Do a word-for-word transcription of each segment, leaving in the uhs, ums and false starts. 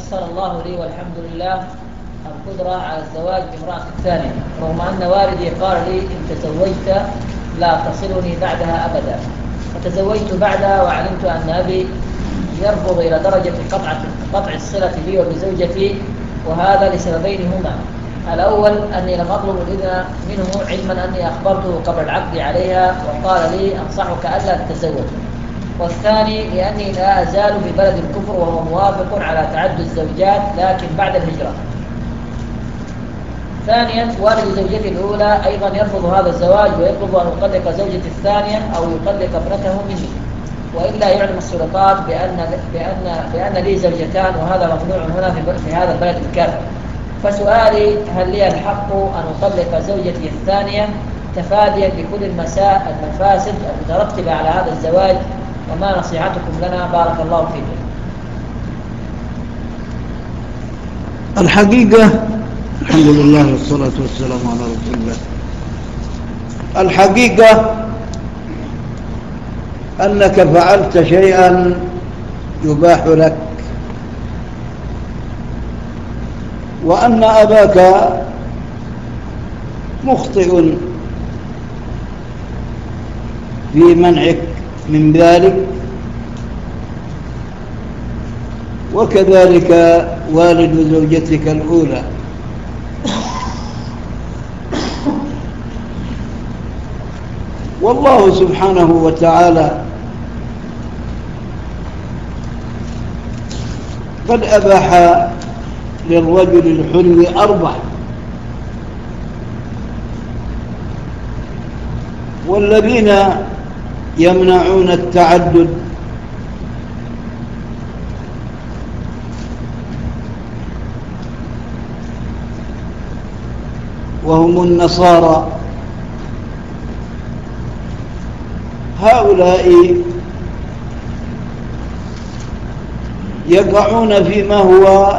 يسر الله لي والحمد لله القدرة على الزواج بامرأة ثانية، رغم أن والدي قال لي إن تزوجت لا تصلني بعدها أبدا، فتزوجت بعدها وعلمت أن أبي يرفض إلى درجة قطع قطع الصلة بي وبزوجتي، وهذا لسببين هما: الأول أني لم أطلب الإذن منه علما أني أخبرته قبل العقد عليها وقال لي أنصحك ألا تتزوج، والثاني لأني لا أزال في بلد الكفر وهو موافق على تعدد الزوجات لكن بعد الهجرة. ثانيا، والد زوجتي الأولى أيضا يرفض هذا الزواج ويطلب أن أطلق زوجتي الثانية أو يطلق ابنته مني، وإلا يعلم السلطات بأن بأن بأن لي زوجتان وهذا ممنوع هنا في هذا البلد الكافر. فسؤالي: هل لي الحق أن أطلق زوجتي الثانية تفاديا لكل المساء المفاسد المترتبة على هذا الزواج؟ وما نصيحتكم لنا؟ بارك الله فيكم. الحقيقة الحمد لله والصلاة والسلام على رسول الله. الحقيقة أنك فعلت شيئا يباح لك، وأن أباك مخطئ في منعك من ذلك، وكذلك والد زوجتك الأولى. والله سبحانه وتعالى قد أباح للرجل الحر أربع، والذين يمنعون التعدد وهم النصارى، هؤلاء يقعون فيما هو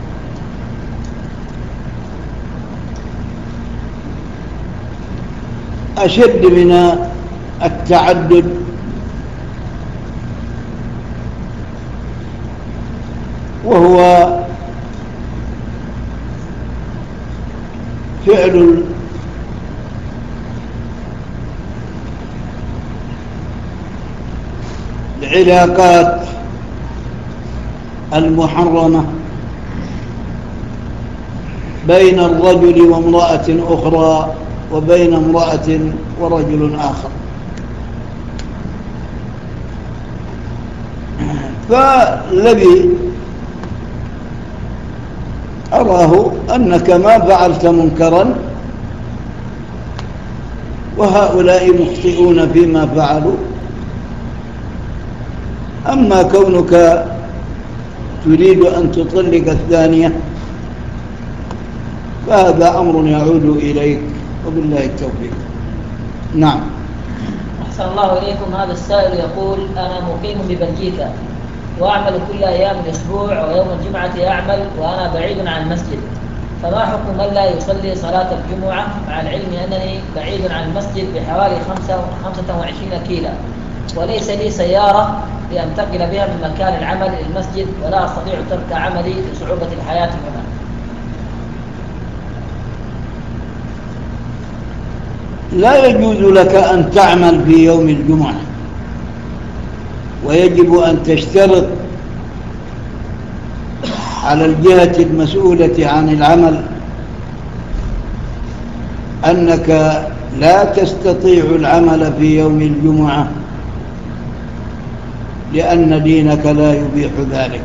أشد من التعدد، وهو فعل العلاقات المحرمة بين الرجل وامرأة أخرى وبين امرأة ورجل آخر. فالذي أراه أنك ما فعلت منكرا، وهؤلاء مخطئون فيما فعلوا. أما كونك تريد أن تطلق الثانية فهذا أمر يعود إليك، وبالله التوفيق. نعم. أحسن الله إليكم. هذا السائل يقول: أنا مقيم ببلجيكا وأعمل كل أيام الأسبوع ويوم الجمعة أعمل وأنا بعيد عن المسجد، فما حكم من لا يصلي صلاة الجمعة مع العلم أنني بعيد عن المسجد بحوالي خمسة وعشرين كيلو، وليس لي سيارة لأنتقل بها من مكان العمل إلى المسجد، ولا أستطيع ترك عملي لصعوبة الحياة هنا؟ لا يجوز لك أن تعمل في يوم الجمعة، ويجب أن تشترط على الجهة المسؤولة عن العمل أنك لا تستطيع العمل في يوم الجمعة، لأن دينك لا يبيح ذلك.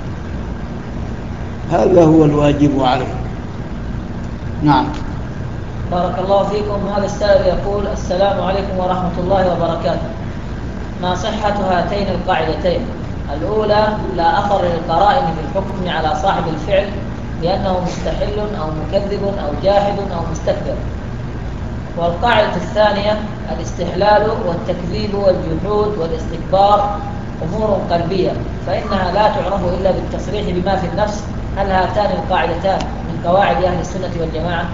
هذا هو الواجب عليك. نعم. بارك الله فيكم. هذا السائل يقول: السلام عليكم ورحمة الله وبركاته، ما صحة هاتين القاعدتين؟ الأولى: لا أثر للقرائن في الحكم على صاحب الفعل لأنه مستحل أو مكذب أو جاحد أو مستكبر. والقاعدة الثانية: الاستحلال والتكذيب والجحود والاستكبار أمور قلبية، فإنها لا تعرف إلا بالتصريح بما في النفس. هل هاتان القاعدتان من قواعد أهل السنة والجماعة؟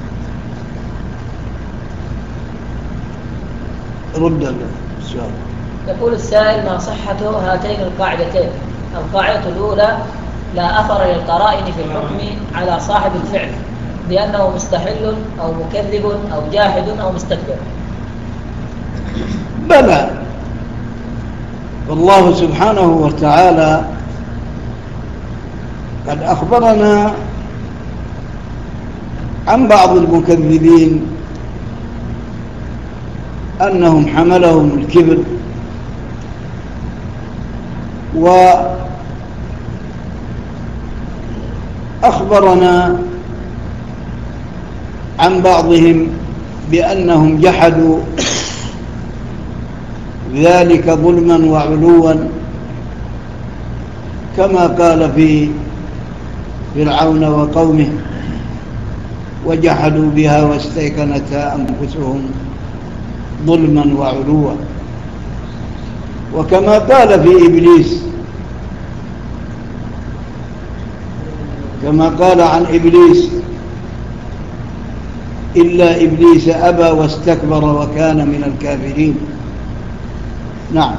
رد السؤال. يقول السائل: ما صحة هاتين القاعدتين؟ القاعدة الأولى: لا أثر للقرائن في الحكم على صاحب الفعل بأنه مستحل أو مكذب أو جاحد أو مستكبر. بلى، والله سبحانه وتعالى قد أخبرنا عن بعض المكذبين أنهم حملهم الكبر، وأخبرنا عن بعضهم بأنهم جحدوا ذلك ظلما وعلوا، كما قال في فرعون وقومه: وجحدوا بها واستيقنتها أنفسهم ظلما وعلوا. وكما قال في إبليس، كما قال عن إبليس: إلا إبليس أبى واستكبر وكان من الكافرين. نعم،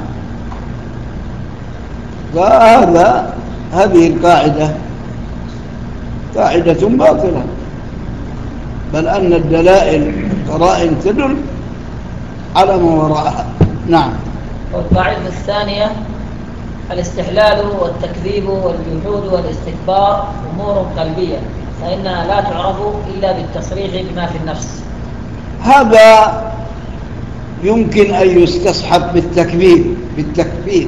فهذا هذه القاعدة قاعدة باطلة، بل أن الدلائل القرائن تدل على ما وراءها. نعم. والقاعدة الثانية: الاستحلال والتكذيب والجحود والاستكبار أمور قلبية، فإنها لا تعرف إلا بالتصريح بما في النفس. هذا يمكن أن يستصحب بالتكبير بالتكبير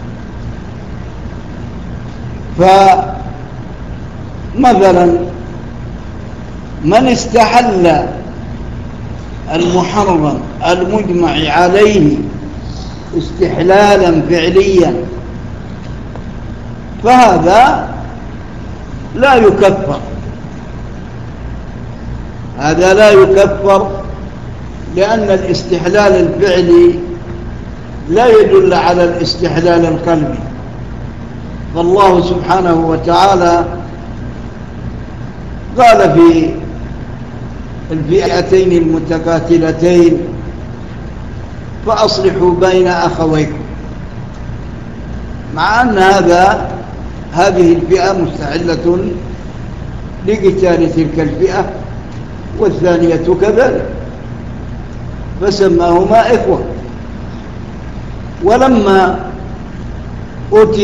فمثلا من استحل المحرم المجمع عليه استحلالا فعليا فهذا لا يكفر، هذا لا يكفر، لأن الاستحلال الفعلي لا يدل على الاستحلال القلبي. فالله سبحانه وتعالى قال في الفئتين المتقاتلتين: فأصلحوا بين أخويكم، مع أن هذا هذه الفئة مستحلة لقتال تلك الفئة والثانية كذلك، فسماهما إخوة. ولما أتي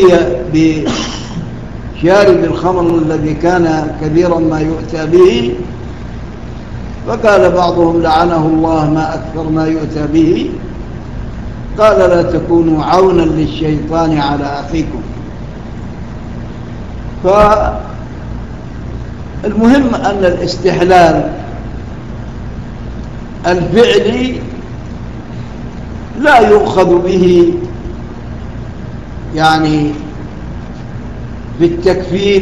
بشارب الخمر الذي كان كثيرا ما يؤتى به، فقال بعضهم: لعنه الله ما أكثر ما يؤتى به. قال: لا تكونوا عونا للشيطان على أخيكم. فالمهم أن الاستحلال الفعلي لا يؤخذ به يعني بالتكفير،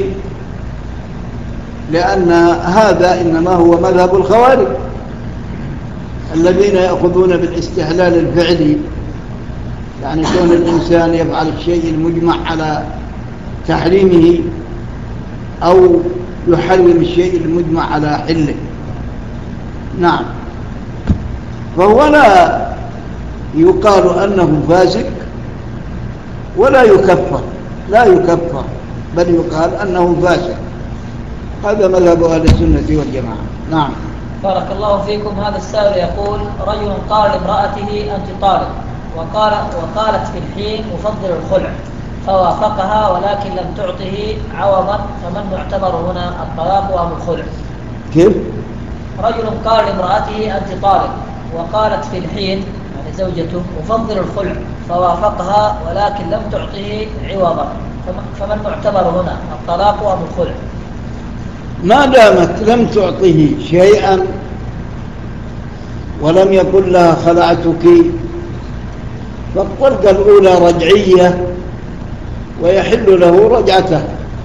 لأن هذا إنما هو مذهب الخوارج الذين يأخذون بالاستحلال الفعلي، يعني كون الإنسان يفعل الشيء المجمع على تحريمه أو يحرم الشيء المجمع على حله. نعم، فهو لا يقال أنه فاسق ولا يكفر، لا يكفر، بل يقال أنه فاسق. هذا مذهب أهل السنة والجماعة. نعم. بارك الله فيكم. هذا السائل يقول: رجل قال لامرأته: أنت طالق، وقال وقالت في الحين: أفضل الخلع، فوافقها ولكن لم تعطه عوضا، فمن معتبر هنا الطلاق أم الخلع؟ كيف؟ رجل قال لامرأته: أنت طالق، وقالت في الحين يعني زوجته: أفضل الخلع، فوافقها ولكن لم تعطه عوضا، فمن معتبر هنا الطلاق أم الخلع؟ ما دامت لم تعطه شيئا ولم يقل لها خلعتك، فالطلقة الأولى رجعية ويحل له رجعته،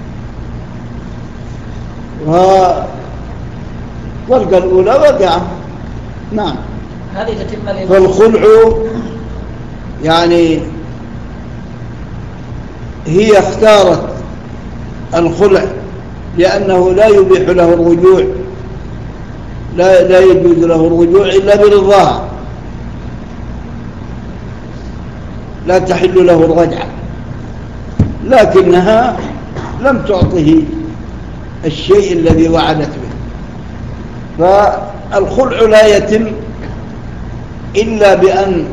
والطلقة الأولى وقعة. نعم. هذه تتم. فالخلع يعني هي اختارت الخلع لأنه لا يبيح له الرجوع، لا, لا يجوز له الرجوع إلا برضاها، لا تحل له الرجعة، لكنها لم تعطه الشيء الذي وعدت به. فالخلع لا يتم إلا بأن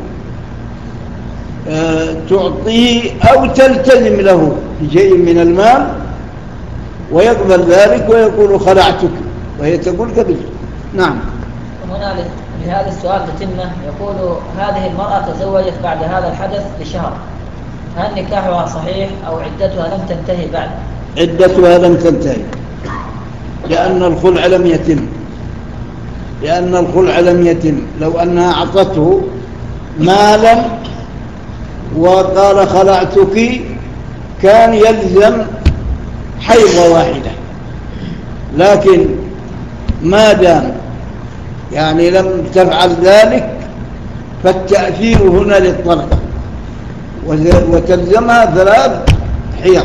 تعطيه أو تلتزم له بشيء من المال ويقبل ذلك ويقول خلعتك، وهي تقول قبل. نعم. وهنا لهذا السؤال تتمه، يقول هذه المرأة تزوجت بعد هذا الحدث بشهر، هل نكاحها صحيح أو عدتها لم تنتهي بعد؟ عدتها لم تنتهي، لأن الخلع لم يتم، لأن الخلع لم يتم. لو أنها أعطته مالا وقال خلعتك كان يلزم حيضة واحدة، لكن ما دام يعني لم تفعل ذلك فالتأثير هنا للطلقة، وتلزمها ثلاث حيض.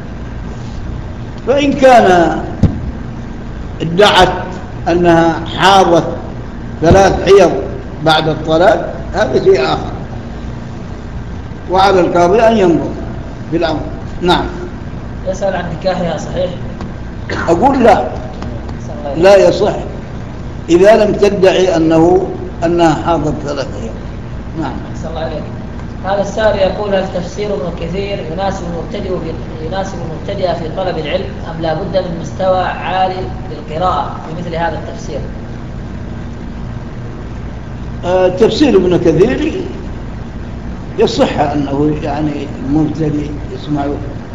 فإن كان ادعت أنها حاضت ثلاث حيض بعد الطلاق هذا شيء آخر، وعلى القاضي أن ينظر في الأمر. نعم. يسأل عن نكاحها صحيح؟ أقول لا، لا يصح إذا لم تدعي أنه أنها حاضت ثلاث حيض. نعم. صلى الله عليك. هذا السائل يقول هل تفسير ابن كثير يناسب المبتدئ يناسب المبتدئ في طلب العلم أم لا بد من مستوى عالي للقراءة في مثل هذا التفسير؟ آه تفسير ابن كثير يصح أنه يعني المبتدئ يسمعه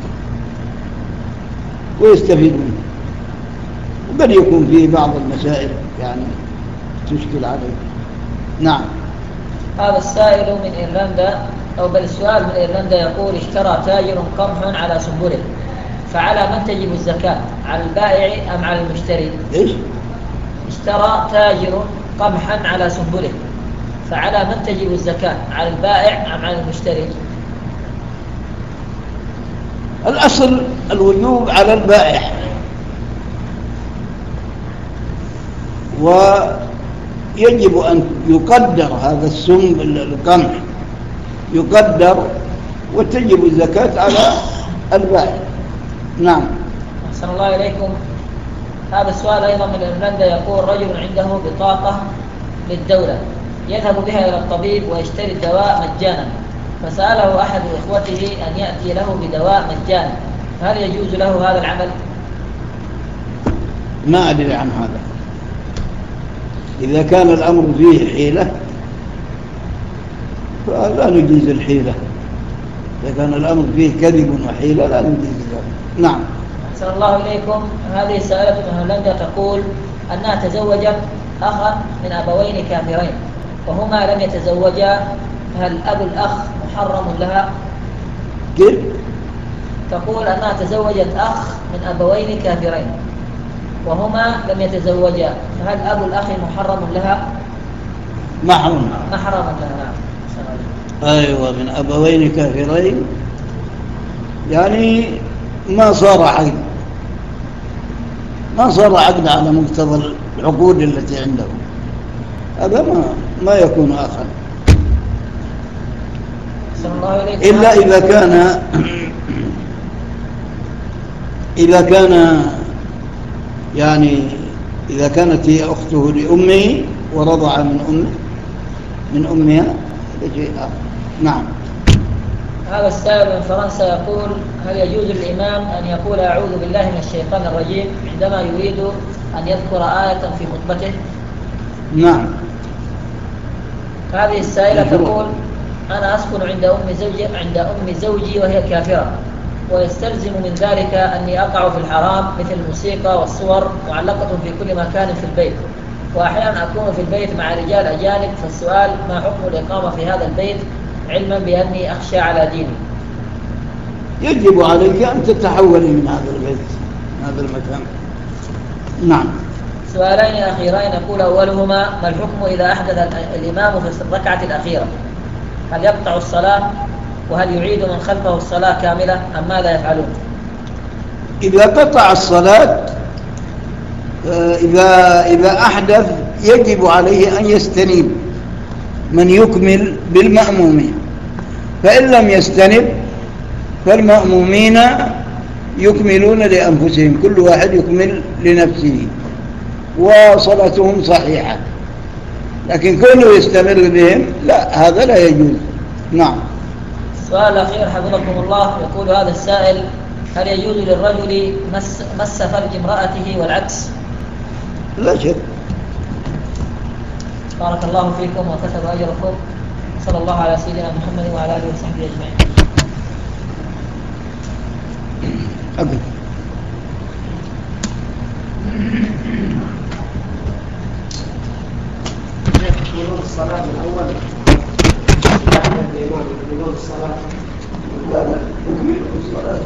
ويستفيد منه، وقد يكون فيه بعض المسائل يعني تشكل عليه. نعم. هذا السائل من إيرلندا، أو بل السؤال من إيرلندا يقول اشترى تاجر قمح على سنبله، فعلى من تجب الزكاة؟ على البائع أم على المشتري؟ إيش؟ اشترى تاجر قمحا على سنبله، فعلى من تجب الزكاة؟ على البائع أم على المشتري؟ الأصل الوجوب على البائع، ويجب أن يقدر هذا السم القمح يقدر وتجب الزكاة على البائع. نعم. أحسن الله إليكم. هذا السؤال أيضا من إيرلندا يقول رجل عنده بطاقة للدولة يذهب بها إلى الطبيب ويشتري الدواء مجانا، فسأله أحد إخوته أن يأتي له بدواء مجانا، هل يجوز له هذا العمل؟ ما أدري عن هذا. إذا كان الأمر فيه حيلة فلا نجيز الحيلة، إذا كان الأمر فيه كذب وحيلة لا نجيز ذلك. نعم. أحسن الله إليكم. هذه سائلة من هولندا تقول أنها تزوجت أخا من أبوين كافرين وهما لم يتزوجا، هل أب الأخ محرم لها؟ كيف؟ تقول أنها تزوجت أخ من أبوين كافرين وهما لم يتزوجا، فهل أب الأخ محرم لها؟ محرم. محرم لها. نعم. أيوة، من أبوين كافرين يعني ما صار عقد، ما صار عقد على مقتضى العقود التي عنده، هذا ما ما يكون أخا إلا إذا كان إذا كان يعني إذا كانت هي أخته لأمه ورضع من أمه من أمها هذا شيء آخر. نعم. هذا السائل من فرنسا يقول هل يجوز للإمام أن يقول أعوذ بالله من الشيطان الرجيم عندما يريد أن يذكر آية في خطبته؟ نعم. هذه السائلة تقول أنا أسكن عند أم زوجي عند أم زوجي وهي كافرة، ويستلزم من ذلك أني أقع في الحرام مثل الموسيقى والصور معلقة في كل مكان في البيت، وأحيانا أكون في البيت مع رجال أجانب، فالسؤال ما حكم الإقامة في هذا البيت علما بأني أخشى على ديني؟ يجب عليك أن تتحولي من هذا البيت من هذا المكان. نعم. سؤالين أخيرين يقول أولهما ما الحكم إذا أحدث الإمام في الركعة الأخيرة؟ هل يقطع الصلاة؟ وهل يعيد من خلفه الصلاة كاملة أم ماذا يفعلون؟ إذا قطع الصلاة إذا إذا أحدث يجب عليه أن يستنيب من يكمل بالمأمومين، فإن لم يستنب فالمأمومين يكملون لأنفسهم، كل واحد يكمل لنفسه وصلاتهم صحيحة، لكن كونه يستمر بهم لا، هذا لا يجوز. نعم. السؤال الأخير حفظكم الله، يقول هذا السائل: هل يجوز للرجل مس, مس فرج امرأته والعكس؟ لا شك. بارك الله فيكم وكتب أجركم، صلى الله على سيدنا محمد وعلى آله وصحبه أجمعين. أبدا. يكملون الصلاة الأول يكملون الصلاة لا لا يكملون الصلاة.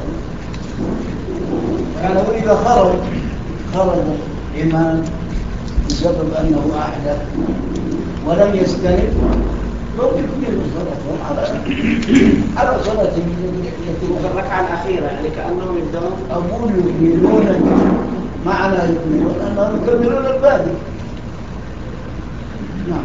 يعني وإذا خرج خرج الإمام بسبب أنه أحدث ولم يستند يكملون صلاتهم على على صلاتهم في الركعة الأخيرة، يعني كأنهم يبدأون. أقول يكملون، معنى يكملون أنهم يكملون الباقي. نعم.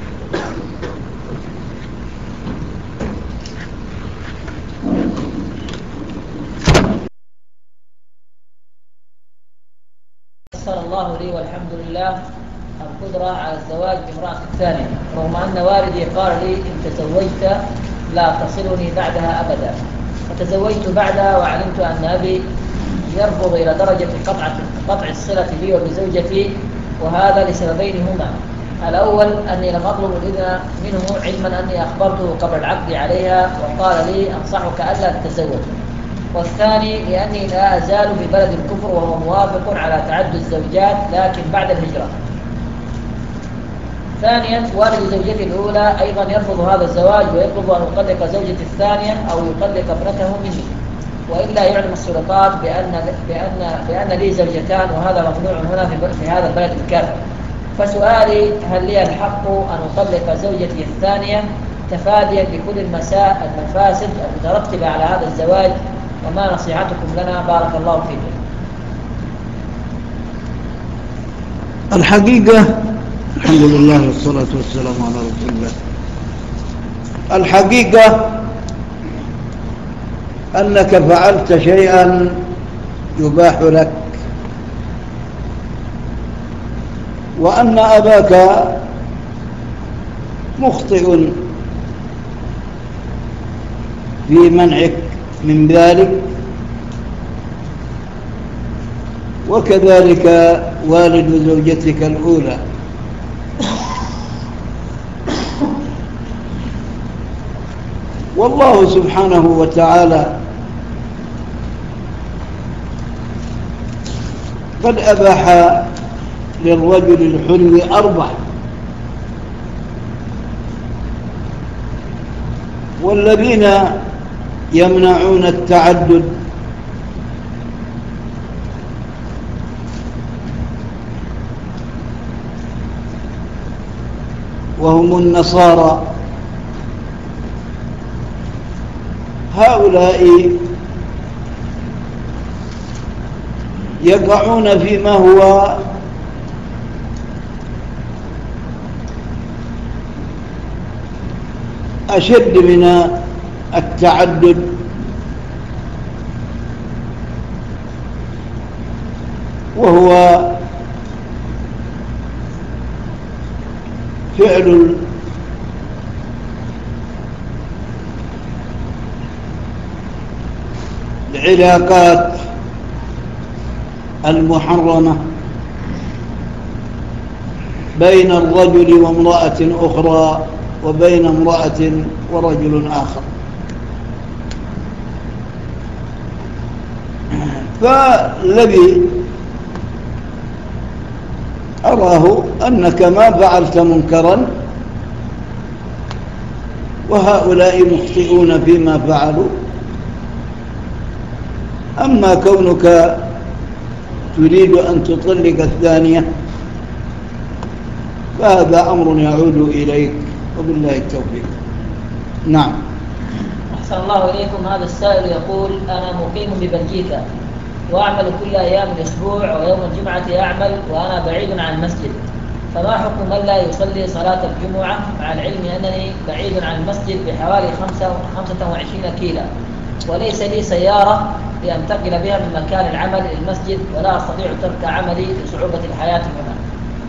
يسر الله لي والحمد لله القدرة على الزواج بامرأة ثانية، رغم أن والدي قال لي إن تزوجت لا تصلني بعدها أبدا، فتزوجت بعدها وعلمت أن أبي يرفض إلى درجة قطع قطع الصلة بي وبزوجتي، وهذا لسببين هما: الأول أني لم أطلب الإذن منه علما أني أخبرته قبل العقد عليها وقال لي أنصحك ألا تتزوج، والثاني لأني لا أزال في بلد الكفر وهو موافق على تعدد الزوجات لكن بعد الهجرة. ثانيا والد زوجتي الأولى أيضا يرفض هذا الزواج ويطلب أن يطلق زوجتي الثانية أو يطلق ابنته مني، وإلا يعلم السلطات بأن, بأن, بأن لي زوجتان وهذا ممنوع هنا في هذا البلد الكافر. فسؤالي: هل لي الحق أن أطلق زوجتي الثانية تفاديا لكل المساء المفاسد المترتبة على هذا الزواج؟ وما نصيحتكم لنا؟ بارك الله فيكم. الحقيقة الحمد لله والصلاة والسلام على رسول الله. الحقيقة أنك فعلت شيئا يباح لك، وأن أباك مخطئ في منعك من ذلك، وكذلك والد زوجتك الأولى. والله سبحانه وتعالى قد أباح للرجل الحر أربع، والذين يمنعون التعدد وهم النصارى، هؤلاء يقعون فيما هو أشد من التعدد، وهو فعل العلاقات المحرمة بين الرجل وامرأة أخرى وبين امرأة ورجل آخر. فالذي أراه أنك ما فعلت منكرا، وهؤلاء مخطئون فيما فعلوا. أما كونك تريد أن تطلق الثانية فهذا أمر يعود إليك، وبالله التوفيق. نعم. أحسن الله إليكم. هذا السائل يقول: أنا مقيم ببلجيكا وأعمل كل أيام الأسبوع ويوم الجمعة أعمل وأنا بعيد عن المسجد، فما حكم من لا يصلي صلاة الجمعة مع العلم أنني بعيد عن المسجد بحوالي خمسة وعشرين كيلو وليس لي سيارة لأنتقل بها من مكان العمل إلى المسجد ولا أستطيع ترك عملي لصعوبة الحياة هنا؟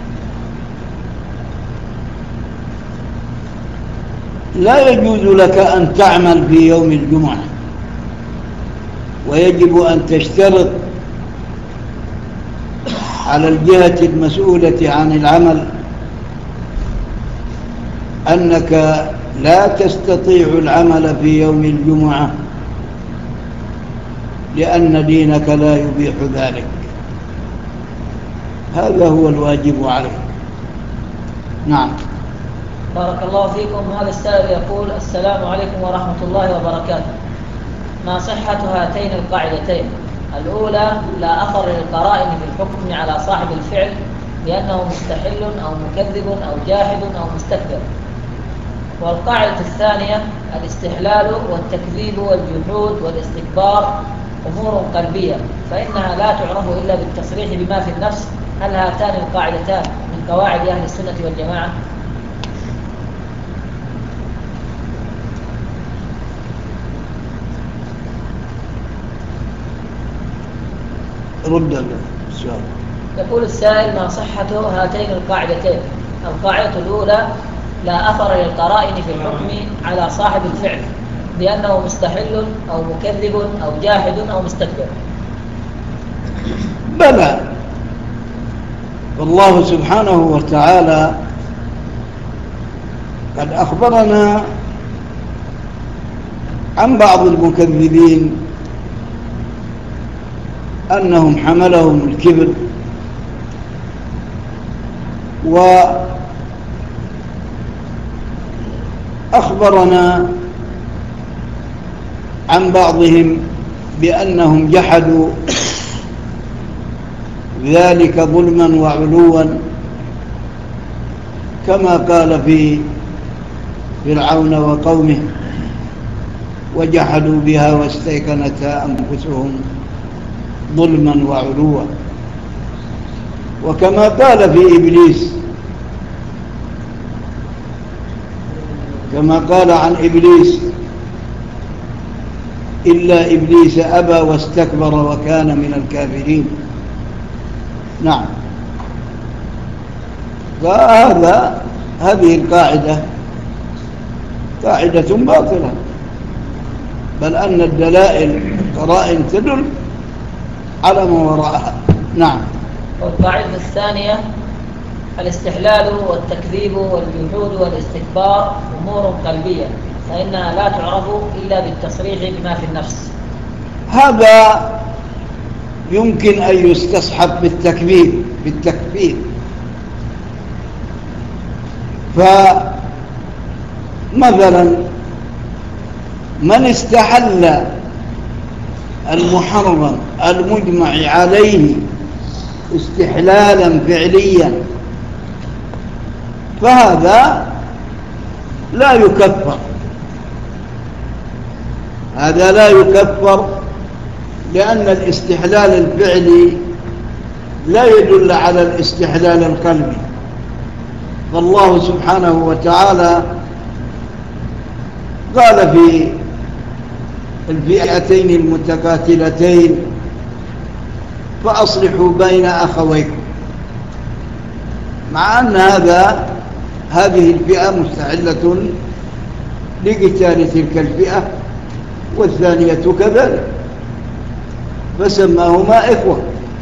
لا يجوز لك أن تعمل في يوم الجمعة، ويجب أن تشترط على الجهة المسؤولة عن العمل أنك لا تستطيع العمل في يوم الجمعة لأن دينك لا يبيح ذلك. هذا هو الواجب عليك. نعم. بارك الله فيكم. هذا السائل يقول: السلام عليكم ورحمة الله وبركاته، ما صحة هاتين القاعدتين؟ الأولى: لا أثر للقرائن في الحكم على صاحب الفعل لأنه مستحل أو مكذب أو جاحد أو مستكبر. والقاعدة الثانية: الاستحلال والتكذيب والجحود والاستكبار أمور قلبية فإنها لا تعرف إلا بالتصريح بما في النفس. هل هاتان القاعدتان من قواعد أهل السنة والجماعة؟ رد السؤال. يقول السائل: ما صحة هاتين القاعدتين؟ القاعدة الأولى: لا أثر للقرائن في الحكم على صاحب الفعل لأنه مستحل أو مكذب أو جاحد أو مستكبر. بلى، والله سبحانه وتعالى قد أخبرنا عن بعض المكذبين أنهم حملهم الكبر، وأخبرنا عن بعضهم بأنهم جحدوا ذلك ظلما وعلوا، كما قال في فرعون وقومه: وجحدوا بها واستيقنتها أنفسهم ظلما وعلوا. وكما قال في إبليس، كما قال عن إبليس: إلا إبليس أبى واستكبر وكان من الكافرين. نعم. فهذا هذه القاعدة قاعدة باطلة، بل أن الدلائل القرائن تدل على ما وراءها. نعم. والقاعدة الثانية: الاستحلال والتكذيب والجحود والاستكبار أمور قلبية فإنها لا تعرف إلا بالتصريح بما في النفس. هذا يمكن أن يستصحب بالتكبير بالتكبير فمثلا من استحل المحرم المجمع عليه استحلالا فعليا فهذا لا يكفر، هذا لا يكفر، لأن الاستحلال الفعلي لا يدل على الاستحلال القلبي. فالله سبحانه وتعالى قال في الفئتين المتقاتلتين: فأصلحوا بين أخويكم، مع أن هذا هذه الفئة مستحلة لقتال تلك الفئة والثانية كذلك، فسماهما إخوة.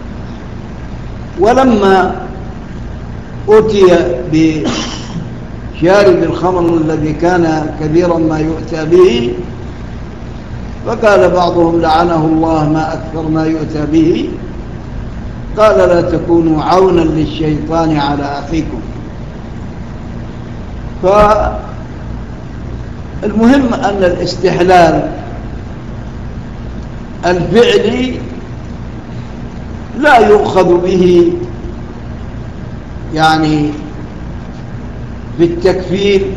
ولما أتي بشارب الخمر الذي كان كثيرا ما يؤتى به فقال بعضهم لعنه الله ما أكثر ما يؤتى به، قال: لا تكونوا عونا للشيطان على أخيكم. فالمهم أن الاستحلال الفعلي لا يؤخذ به يعني بالتكفير،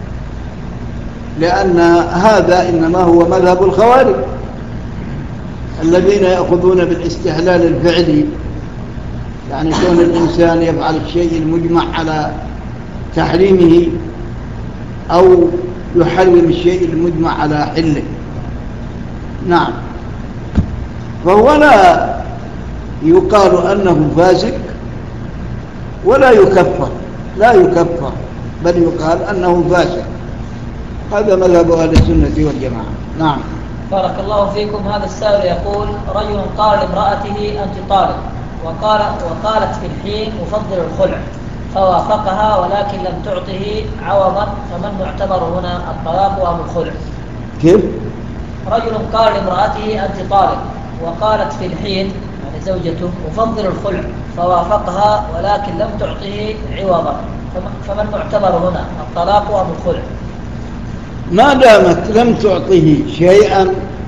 لأن هذا إنما هو مذهب الخوارج الذين يأخذون بالاستحلال الفعلي يعني كون الإنسان يفعل الشيء المجمع على تحريمه أو يحرم الشيء المجمع على حله. نعم. فهو لا يقال أنه فاسق ولا يكفر، لا يكفر، بل يقال أنه فاسق. هذا مذهب أهل السنة والجماعة. نعم. بارك الله فيكم. هذا السائل يقول: رجل قال لامرأته أنت طالق، وقال وقالت في الحين أفضل الخلع، فوافقها ولكن لم تعطه عوضا، فمن معتبر هنا الطلاق أم الخلع؟ كيف؟ رجل قال لامرأته أنت طالق، وقالت في الحين يعني زوجته أفضل الخلع، فوافقها ولكن لم تعطه عوضا، فمن معتبر هنا الطلاق أم الخلع؟ ما دامت لم تعطه شيئا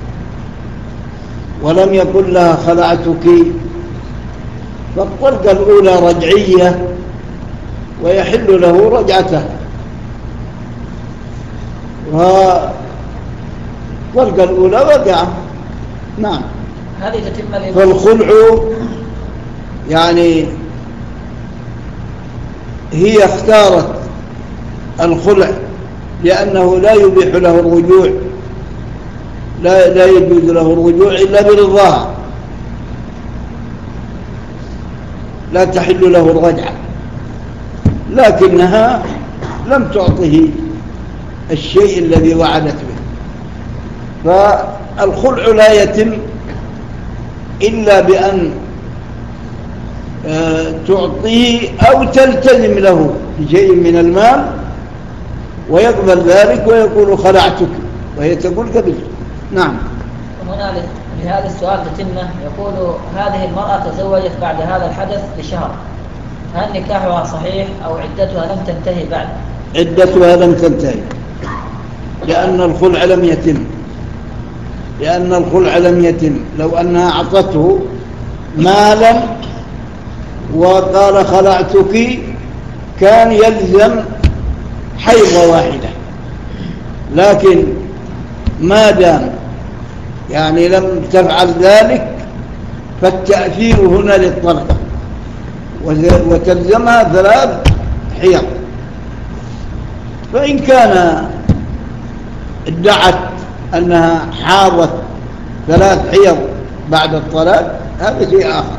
ولم يقل لها خلعتك، فالطلقة الأولى رجعية ويحل له رجعته، والطلقة الأولى وقع. نعم. هذه تتم. فالخلع يعني هي اختارت الخلع لأنه لا يبيح له الرجوع، لا, لا يجوز له الرجوع إلا برضاها، لا تحل له الرجعة، لكنها لم تعطه الشيء الذي وعدت به. فالخلع لا يتم إلا بأن تعطيه أو تلتزم له بشيء من المال ويقبل ذلك ويقول خلعتك، وهي تقول قبل. نعم. هنا لهذا السؤال تتمه، يقول: هذه المرأة تزوجت بعد هذا الحدث بشهر، هل نكاحها صحيح أو عدتها لم تنتهي بعد؟ عدتها لم تنتهي، لأن الخلع لم يتم، لأن الخلع لم يتم. لو أنها أعطته مالا وقال خلعتك كان يلزم حيضة واحدة، لكن ما دام يعني لم تفعل ذلك فالتأثير هنا للطلقة، وتلزمها ثلاث حيض. فإن كان ادعت أنها حاضت ثلاث حيض بعد الطلاق هذا شيء آخر،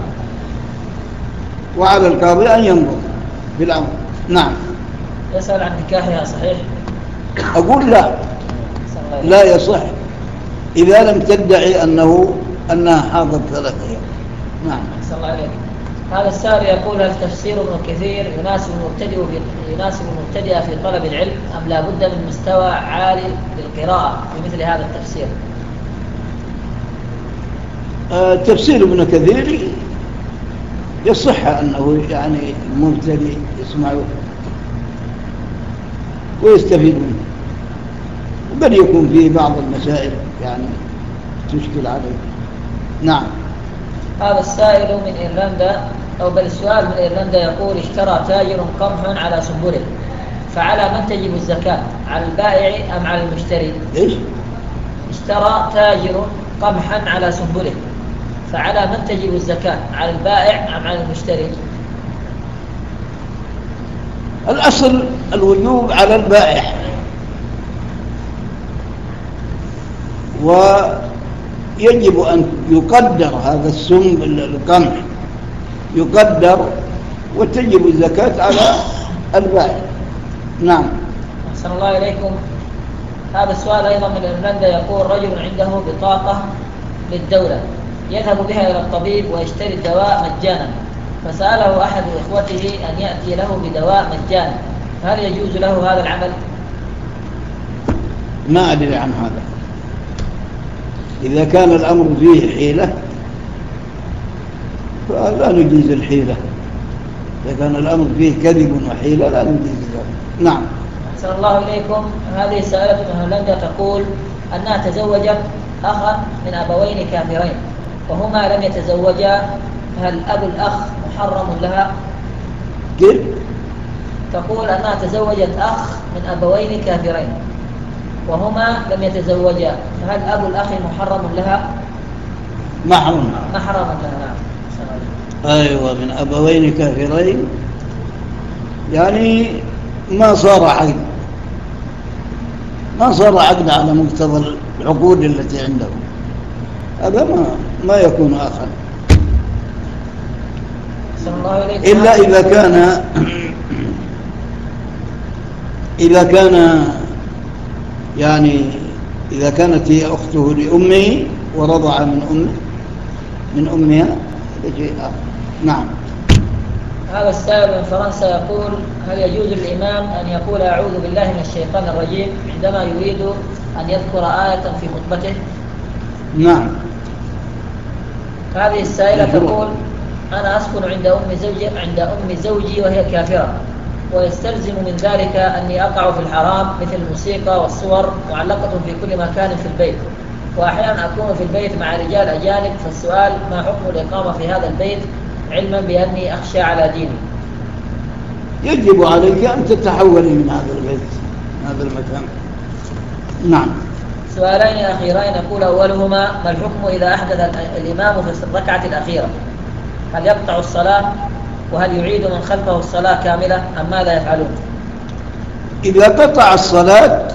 وعلى القاضي أن ينظر بالأمر. نعم. يسأل عن نكاحها صحيح؟ أقول لا، لا يصح إذا لم تدعي أنه أنها حاضت ثلاث حيض. نعم. أحسن الله عليك. هذا السائل يقول: هل تفسير ابن كثير يناسب المبتدئ في يناسب المبتدئ في طلب العلم، أم لا بد من مستوى عالي للقراءة في مثل هذا التفسير؟ آه تفسير ابن كثير يصح أنه يعني المبتدئ يسمعه ويستفيد منه، وقد يكون فيه بعض المسائل يعني تشكل عليه. نعم. هذا السائل من إيرلندا، أو بل السؤال من إيرلندا، يقول: اشترى تاجر قمح على سنبله، فعلى من تجب الزكاة، على البائع أم على المشتري؟ إيش؟ اشترى تاجر قمحا على سنبله، فعلى من تجب الزكاة، على البائع أم على المشتري؟ الأصل الوجوب على البائع، ويجب أن يقدر هذا السم القمح يقدر وتجب الزكاة على البائع. نعم. أحسن الله إليكم. هذا السؤال أيضا من إيرلندا، يقول: رجل عنده بطاقة للدولة يذهب بها إلى الطبيب ويشتري الدواء مجانا، فسأله أحد إخوته أن يأتي له بدواء مجانا، هل يجوز له هذا العمل؟ ما أدري عن هذا. إذا كان الأمر فيه حيلة فلا نجيز الحيلة، إذا كان الأمر فيه كذب وحيلة لا نجيز ذلك. نعم. أحسن الله إليكم. هذه سائلة من هولندا تقول أنها تزوجت أخا من أبوين كافرين وهما لم يتزوجا، هل أب الأخ محرم لها؟ كيف؟ تقول أنها تزوجت أخ من أبوين كافرين وهما لم يتزوجا، فهل أب الأخ محرم لها؟ محرم. محرم لها. نعم. أيوة من أبوين كافرين، يعني ما صار عقد، ما صار عقد على مقتضى العقود التي عنده، هذا ما ما يكون آخر إلا إذا كان إذا كان يعني إذا كانت هي أخته لأمه ورضع من أمه من أمها شيء آخر. نعم. هذا السائل من فرنسا يقول: هل يجوز للإمام أن يقول أعوذ بالله من الشيطان الرجيم عندما يريد أن يذكر آية في خطبته؟ نعم. هذه السائلة تقول: أنا أسكن عند أم زوجي عند أم زوجي وهي كافرة، ويستلزم من ذلك أني أقع في الحرام مثل الموسيقى والصور معلقة في كل مكان في البيت، وأحيانا أكون في البيت مع رجال أجانب، فالسؤال: ما حكم الإقامة في هذا البيت علما بأني أخشى على ديني؟ يجب عليك أن تتحولي من هذا البيت من هذا المكان. نعم. سؤالين أخيرين يقول أولهما: ما الحكم إذا أحدث الإمام في الركعة الأخيرة؟ هل يقطع الصلاة؟ وهل يعيد من خلفه الصلاة كاملة أم ماذا يفعلون؟ إذا قطع الصلاة،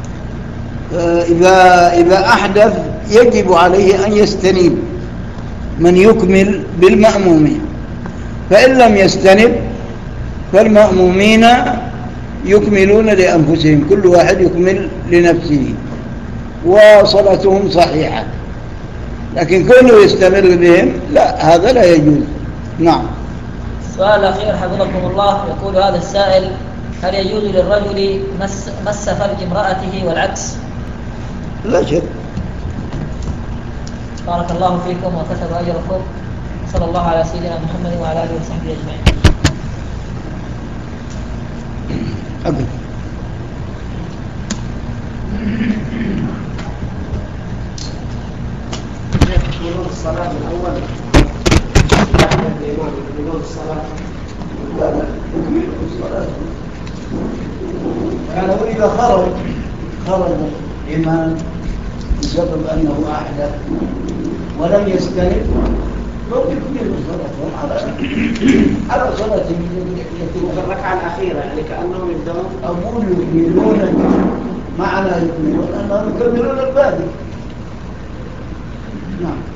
إذا إذا أحدث يجب عليه أن يستنيب من يكمل بالمأمومين، فإن لم يستنب فالمأمومين يكملون لأنفسهم، كل واحد يكمل لنفسه وصلاتهم صحيحة، لكن كونه يستمر بهم لا، هذا لا يجوز. نعم. السؤال الأخير حفظكم الله يقول هذا السائل: هل يجوز للرجل مس, مس فرج امرأته والعكس؟ لا شك. بارك الله فيكم وكتب أجركم. صلى الله على سيدنا محمد وعلى آله وصحبه أجمعين. أبدا. يقولون الصلاة من أول الإمام يقولون الصلاة لا لا يكمل الصلاة. يعني إذا خرج خرج الإمام بسبب أنه أحدث ولم يستند ممكن يكمل صلاته على على صلاته في الركعة الأخيرة، يعني كأنهم يبدأون. أقول يكملون معنى يكملون أنهم يكملون الباقي. نعم.